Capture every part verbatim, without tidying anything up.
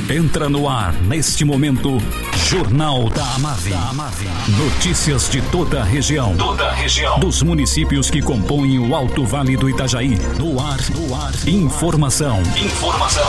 Entra no ar, neste momento, Jornal da Amave. Notícias de toda a região. Toda a região. Dos municípios que compõem o Alto Vale do Itajaí. No ar, no ar. Informação. Informação.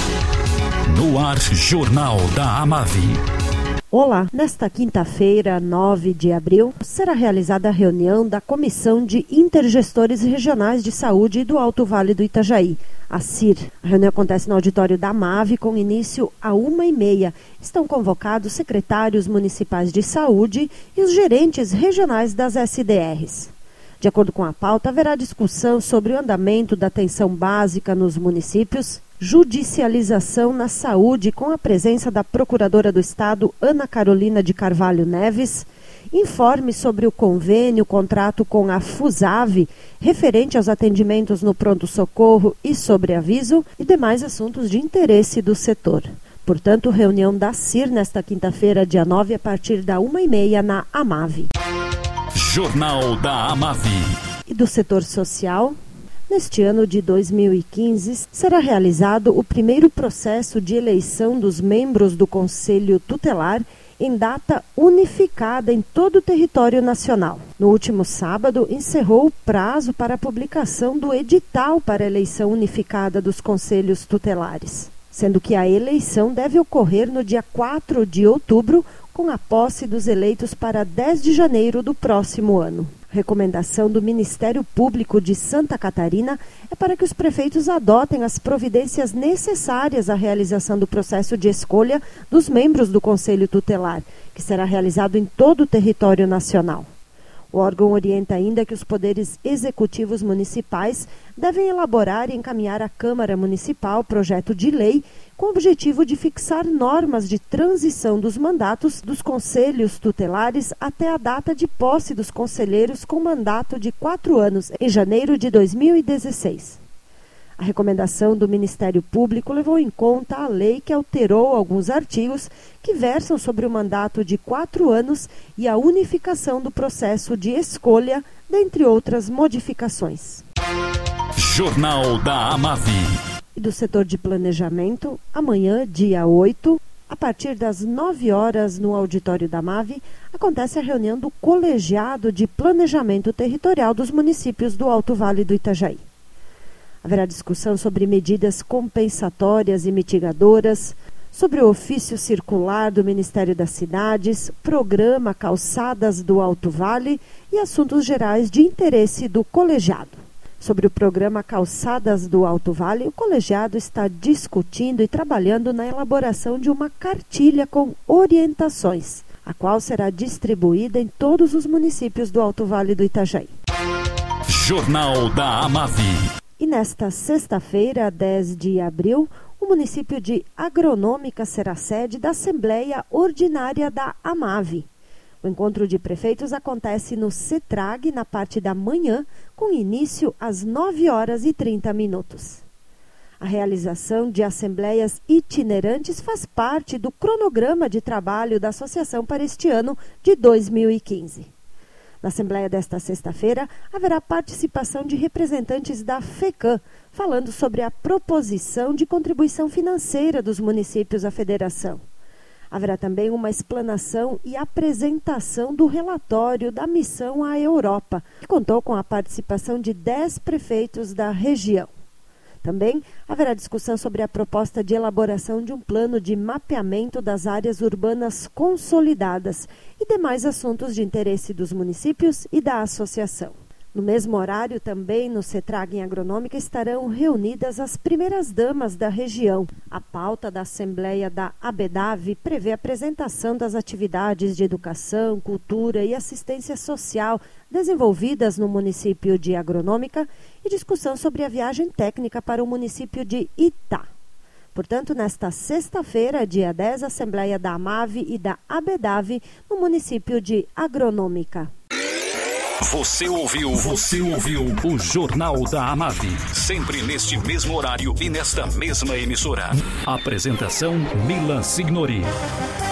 No ar, Jornal da Amave. Olá, nesta quinta-feira, nove de abril, será realizada a reunião da Comissão de Intergestores Regionais de Saúde do Alto Vale do Itajaí, a C I R. A reunião acontece no auditório da Amave com início a uma e meia. Estão convocados secretários municipais de saúde e os gerentes regionais das S D Rs. De acordo com a pauta, haverá discussão sobre o andamento da atenção básica nos municípios, judicialização na saúde com a presença da Procuradora do Estado, Ana Carolina de Carvalho Neves, informe sobre o convênio, contrato com a FUSAV, referente aos atendimentos no pronto-socorro e sobreaviso, e demais assuntos de interesse do setor. Portanto, reunião da C I R nesta quinta-feira, dia nove, a partir da uma e meia na Amave. Jornal da Amave. E do setor social? Neste ano de dois mil e quinze, será realizado o primeiro processo de eleição dos membros do Conselho Tutelar em data unificada em todo o território nacional. No último sábado, encerrou o prazo para a publicação do edital para a eleição unificada dos Conselhos Tutelares, sendo que a eleição deve ocorrer no dia quatro de outubro, com a posse dos eleitos para dez de janeiro do próximo ano. Recomendação do Ministério Público de Santa Catarina é para que os prefeitos adotem as providências necessárias à realização do processo de escolha dos membros do Conselho Tutelar, que será realizado em todo o território nacional. O órgão orienta ainda que os poderes executivos municipais devem elaborar e encaminhar à Câmara Municipal projeto de lei com o objetivo de fixar normas de transição dos mandatos dos conselhos tutelares até a data de posse dos conselheiros com mandato de quatro anos, em janeiro de dois mil e dezesseis. A recomendação do Ministério Público levou em conta a lei que alterou alguns artigos que versam sobre o mandato de quatro anos e a unificação do processo de escolha, dentre outras modificações. Jornal da Amave. E do setor de planejamento, amanhã, dia oito, a partir das nove horas, no auditório da Amave, acontece a reunião do Colegiado de Planejamento Territorial dos municípios do Alto Vale do Itajaí. Haverá discussão sobre medidas compensatórias e mitigadoras, sobre o ofício circular do Ministério das Cidades, programa Calçadas do Alto Vale e assuntos gerais de interesse do colegiado. Sobre o programa Calçadas do Alto Vale, o colegiado está discutindo e trabalhando na elaboração de uma cartilha com orientações, a qual será distribuída em todos os municípios do Alto Vale do Itajaí. Jornal da Amave. E nesta sexta-feira, dez de abril, o município de Agronômica será sede da Assembleia Ordinária da Amave. O encontro de prefeitos acontece no CETRAG na parte da manhã, com início às nove horas e trinta minutos. A realização de assembleias itinerantes faz parte do cronograma de trabalho da associação para este ano de dois mil e quinze. Na assembleia desta sexta-feira, haverá participação de representantes da FECAM, falando sobre a proposição de contribuição financeira dos municípios à federação. Haverá também uma explanação e apresentação do relatório da missão à Europa, que contou com a participação de dez prefeitos da região. Também haverá discussão sobre a proposta de elaboração de um plano de mapeamento das áreas urbanas consolidadas e demais assuntos de interesse dos municípios e da associação. No mesmo horário, também no CETRAG em Agronômica, estarão reunidas as primeiras damas da região. A pauta da Assembleia da ABEDAV prevê a apresentação das atividades de educação, cultura e assistência social desenvolvidas no município de Agronômica e discussão sobre a viagem técnica para o município de Itá. Portanto, nesta sexta-feira, dia dez, a Assembleia da Amave e da ABEDAV no município de Agronômica. Você ouviu, você ouviu o Jornal da Amave, sempre neste mesmo horário e nesta mesma emissora. Apresentação Mila Signori.